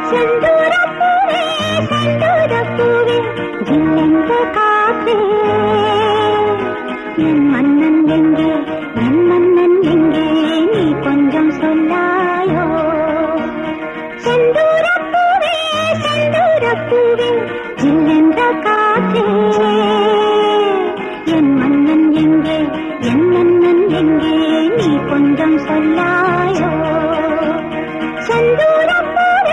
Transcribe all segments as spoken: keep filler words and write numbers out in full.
செந்தூரப்பூவே செந்தூரப்பூவே ஜில்லென்ற காற்றே என் மன்னன் எங்கே என் மன்னன் எங்கே நீ கொஞ்சம் சொல்லாயோ செந்தூரப்பூவே செந்தூரப்பூவே ஜில்லென்ற காற்றே என் மன்னன் எங்கே என் மன்னன் எங்கே நீ கொஞ்சம் சொல்லாயோ செந்தூரப்பூவே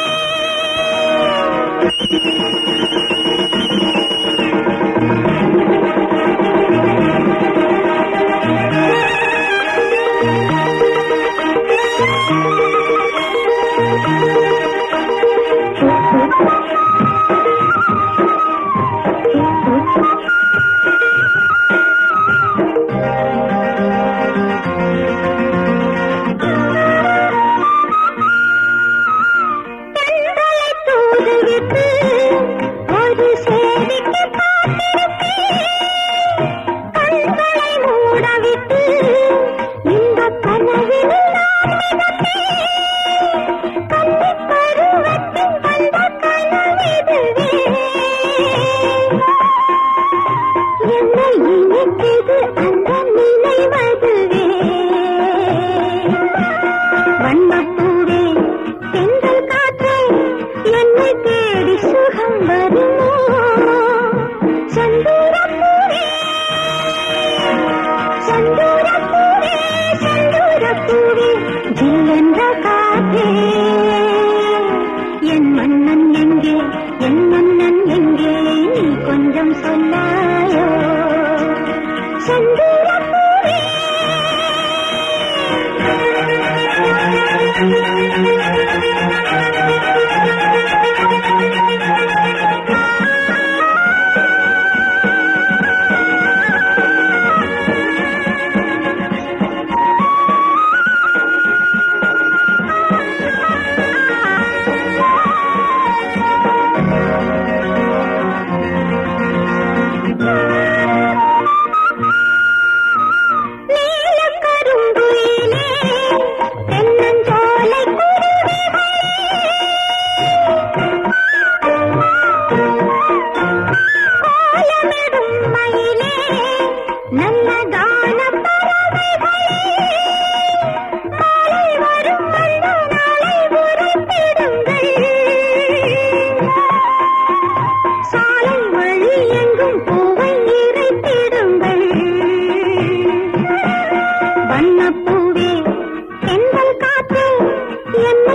என் மன்னன் எங்கே என் மன்னன் எங்கே நீ கொஞ்சம் சொல்லாயோ செந்தூரப்பூவே வண்ணப்பூவே தென்றல் காற்று என்ன